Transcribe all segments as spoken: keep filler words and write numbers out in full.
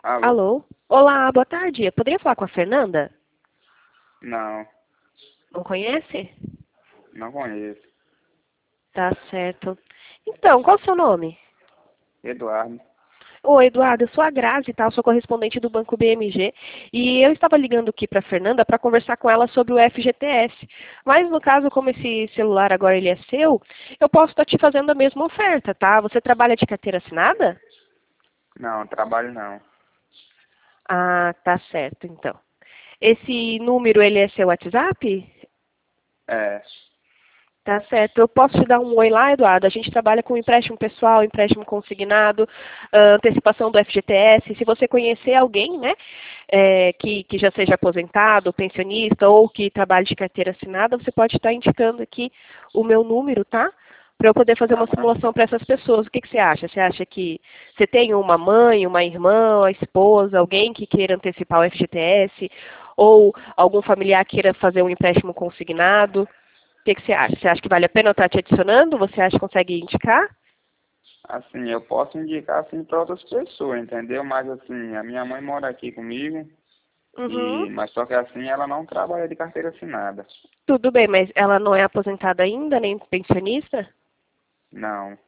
Alô? Alô? Olá, boa tarde. Eu poderia falar com a Fernanda? Não, Não conhece? não conheço. Tá certo. Então, qual o seu nome? Eduardo. Oi, Eduardo, eu sou a Grazi, tá? Eu sou correspondente do Banco B M G e eu estava ligando aqui para a Fernanda para conversar com ela sobre o F G T S. Mas no caso, como esse celular agora ele é seu, eu posso estar te fazendo a mesma oferta, tá? Você trabalha de carteira assinada? Não, trabalho não. Ah, tá certo, então. Esse número, ele é seu WhatsApp? É, Tá certo. Eu posso te dar um oi lá, Eduardo? A gente trabalha com empréstimo pessoal, empréstimo consignado, ah, antecipação do F G T S. Se você conhecer alguém, né, é, que, que já seja aposentado, pensionista ou que trabalhe de carteira assinada, você pode estar indicando aqui o meu número, tá? Para eu poder fazer uma aham. simulação para essas pessoas. O que, que você acha? Você acha que você tem uma mãe, uma irmã, uma esposa, alguém que queira antecipar o F G T S? Ou algum familiar queira fazer um empréstimo consignado? O que, que você acha? Você acha que vale a pena eu estar te adicionando? Você acha que consegue indicar? Assim, eu posso indicar assim para outras pessoas, entendeu? Mas assim, a minha mãe mora aqui comigo, Uhum. e mas só que assim ela não trabalha de carteira assinada. Tudo bem, mas ela não é aposentada ainda, nem pensionista? Não.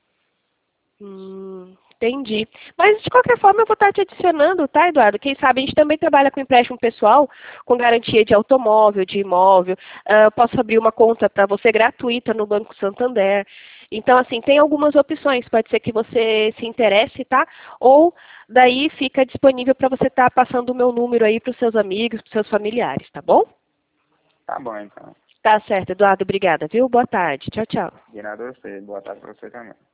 Hum, entendi. Mas, de qualquer forma, eu vou estar te adicionando, tá, Eduardo? Quem sabe a gente também trabalha com empréstimo pessoal, com garantia de automóvel, de imóvel. Ah, eu posso abrir uma conta para você gratuita no Banco Santander. Então, assim, tem algumas opções. Pode ser que você se interesse, tá? Ou daí fica disponível para você estar passando o meu número aí para os seus amigos, para os seus familiares, tá bom? Tá bom então. Tá certo, Eduardo. Obrigada, viu? Boa tarde. Tchau, tchau. De nada a você. Boa tarde para você também.